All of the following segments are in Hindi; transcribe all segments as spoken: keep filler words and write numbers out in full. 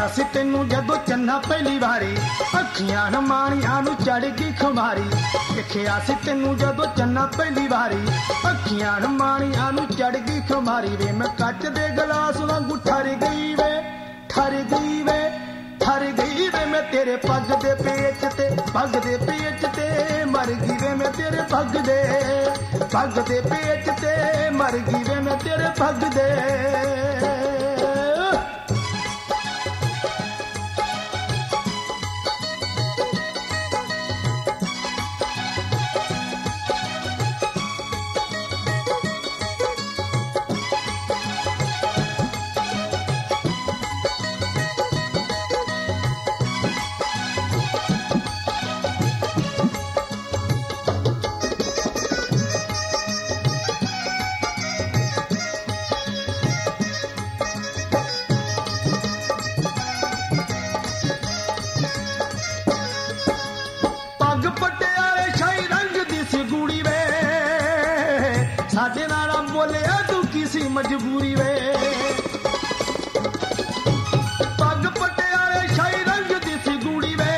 देखिया सी तेनू जदों चन्ना पहली बारी अखियां न माणियां नू चढ़ गई खुमारी। देखिया सी तेनू जदों चन्ना पहली बारी अखियां न माणियां नू चढ़ गई खुमारी। वे मैं कच दे गलास वांगू ठर गई वे ठर गई वे ठर गई वे मैं तेरे पग दे पेच ते पग दे पेच ते मर गई वे मैं तेरे पग दे पग दे पेच ते मर गई वे मैं तेरे पग दे। साडे नाल बोलिया तू किसी मजबूरी वे पग पटियाले शाही रंग दी सी गूड़ी वे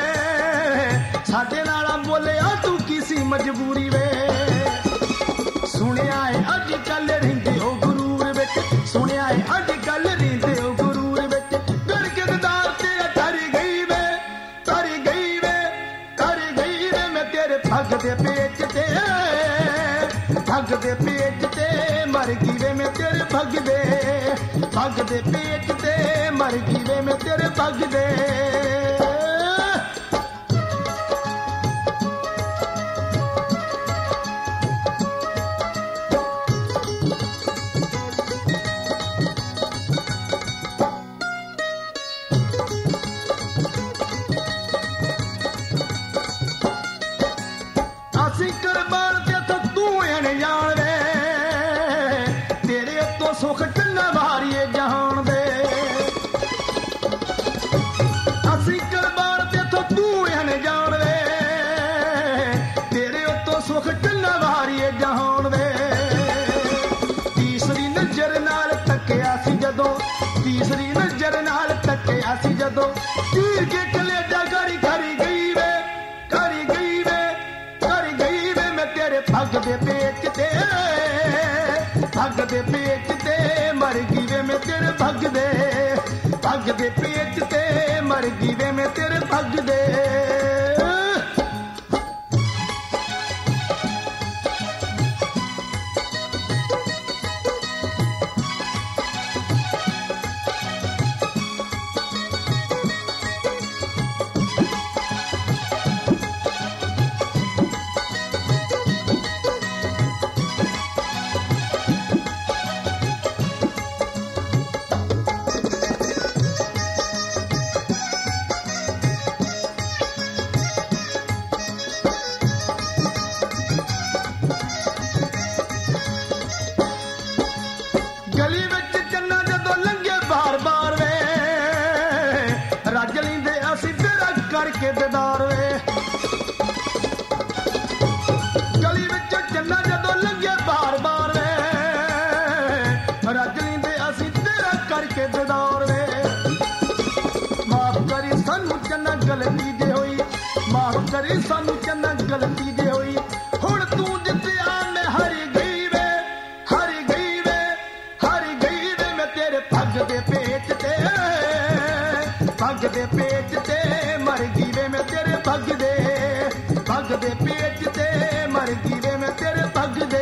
साडे नाल बोलिया तू किसी मजबूरी वे। सुनिया है अज कल रहिंदे हो गुरूर विच सुनिया है अज कल रहिंदे हो गुरूर विच गड़गड़दार ते तर गई वे तर गई वे तर गई वे मैं तेरे पग दे पेच ते पग दे पेच ते मर गई वे मैं तेरे पग दे पग दे पेच ते मर गई वे मैं तेरे पग दे। असी करबान ते तो तू एने जान वे तेरे तो सुख चन्ना मारिए जहान दे। असी करबान ते तो तू एने जान वे तेरे तो सुख चन्ना मारिए जहान दे। तीसरी नजर नाल तकिया सी जदों तीसरी नजर नाल तकिया सी जदों तीर के कलेजा करी करी गई वे करी गई वे करी गई वे मैं तेरे पग दे पेच ते पग दे पेच ते मर गई वे मैं तेरे पग दे पग दे पेच ते मर गई वे मैं तेरे पग दे। गली विच चन्ना जदों लंघे बार बार वे रज लैंदे असीं तेरा करके दीदार वे। गली विच चन्ना जदों लंघे बार बार वे रज लैंदे असीं तेरा करके दीदार वे। माफ करी सानू चन्ना गलती जे होई माफ करी सानू चन्ना गलती जे होई हुण तू जित्तिया मैं हारी गई वे हारी गई वे हारी गई वे मैं तेरे पग दे पेच ते पग दे पेच ते मर गई वे मैं तेरे पग दे पग दे पेच ते मर गई वे मैं तेरे पग दे।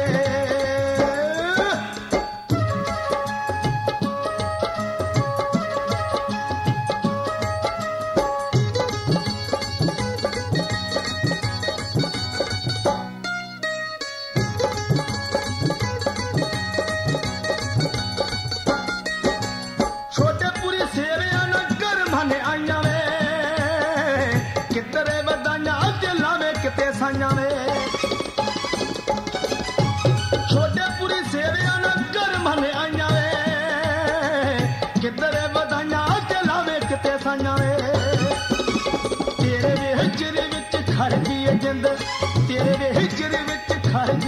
छोटेपुरी सेविया न कर मने आईया वे कितरे बदाइया ते लावे किते साइया वे। छोटेपुरी सेविया न कर मने आईया वे कितरे बदाइया ते लावे किते साइया वे। तेरे वे हिजरे विच खड़ गई जिंद तेरे वे हिजरे विच खड़